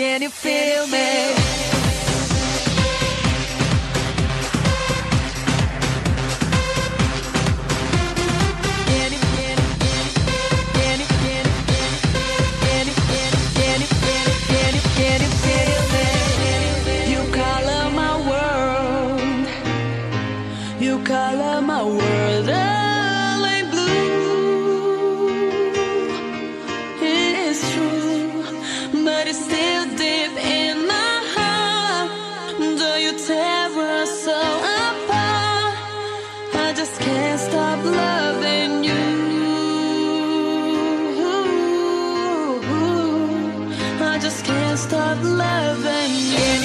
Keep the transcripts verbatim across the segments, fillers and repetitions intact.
Can you feel me? Color my world all in blue. It is true, but it's still deep in my heart. Though you tear us so apart, I just can't stop loving you. I just can't stop loving you.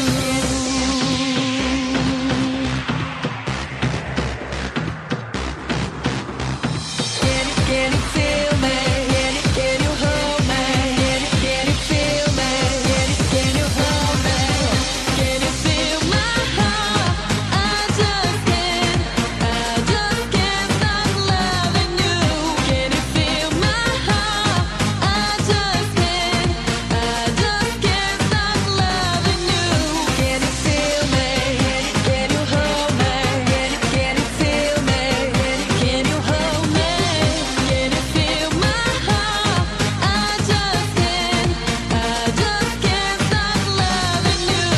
Can you feel me? Can you, can you hold me? Can you, can you feel me? Can you, can you hold me? Can you feel my heart? I just can't, I just can't stop loving you. Can you feel my heart? I just can't, I just can't stop loving you. Can you feel me? Can you hold me? Can you, can you feel me? Can you, can you hold me? Can you feel my heart? I just can't, I just can't stop loving you.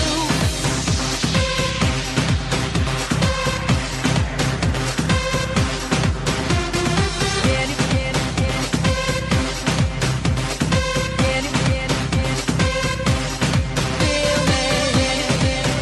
Can you, can you, can you, can you, can you, can you feel me? Can you, can you,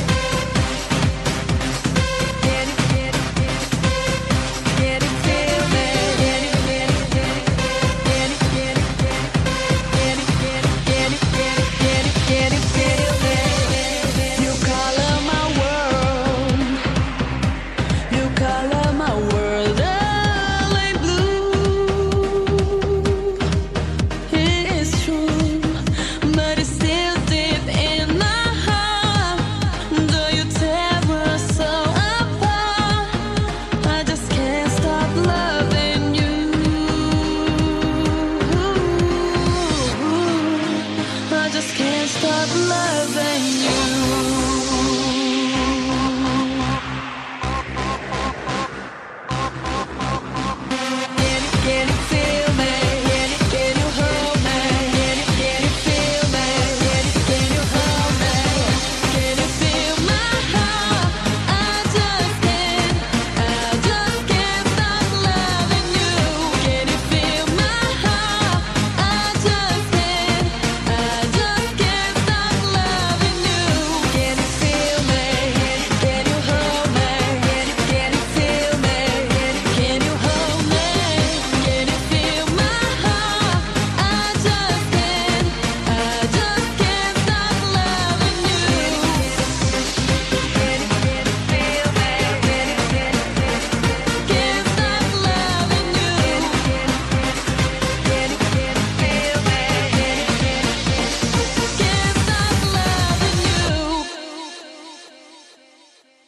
can you, can you, can you feel me? Can you, can you, can you, can you, can you, can you, can you, can you, can you feel me? You color my world, you color my world all in blue. It is true, but it's still deep in my heart. Though you tear us so apart, I just can't stop loving you. I just can't stop loving you.